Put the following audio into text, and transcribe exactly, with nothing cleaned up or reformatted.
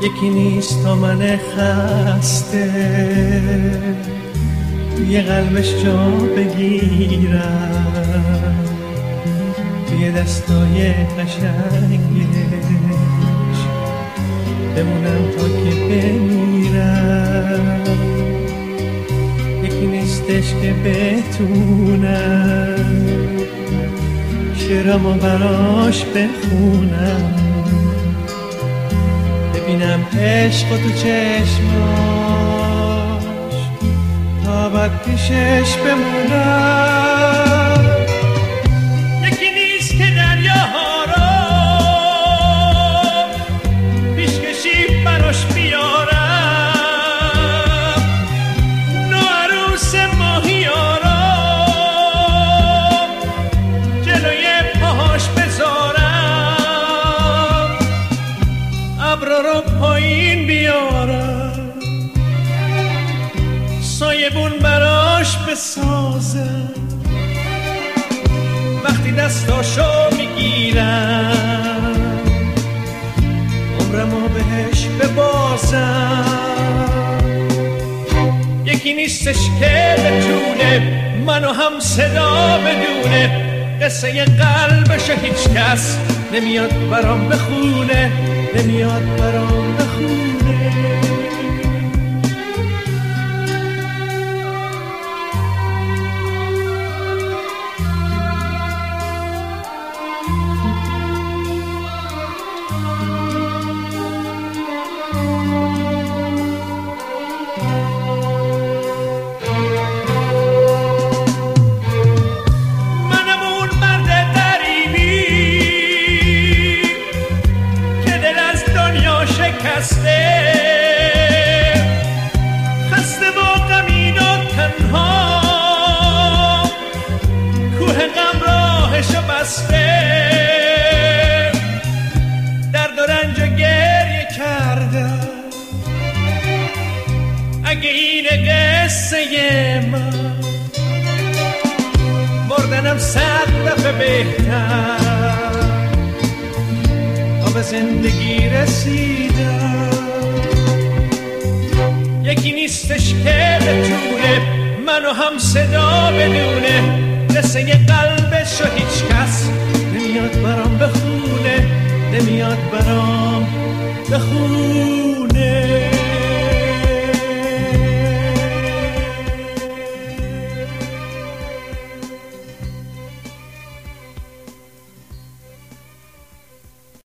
یکی نیست تا من خسته توی قلبش جا بگیرم، توی دستای قشنگش بمونم تا که بمیرم. یکی نیستش که بتونم شعرامو براش بخونم، ببینم عشق تو چشماش تا بعد پیشش بمونم. یکی نیست که دریاها رو پیشکشی براش بیارم، نو عروس ماهیا رو جلوی پاهاش بذارم، ابرا رو پایین بیارم، سایبون براش بسازم، وقتی دستاشو میگیرم عمرمو بهش ببازم. یکی نیستش که بتونه منو هم صدا بدونه، قصه قلبش هیچ کس نمیاد برام بخونه، نمیاد برام بخونه. خسته و غمین و تنها، کوه غم راهشو بسته، درد و رنج و گریه کردم. اگه این قصه من مردنم صد دفعه بهتر، تا به زندگی رسیدم. یکی نیستش که بتونه منو هم صدا بدونه، قصه قلبشو هیچ کس نمیاد برام بخونه، نمیاد برام بخونه.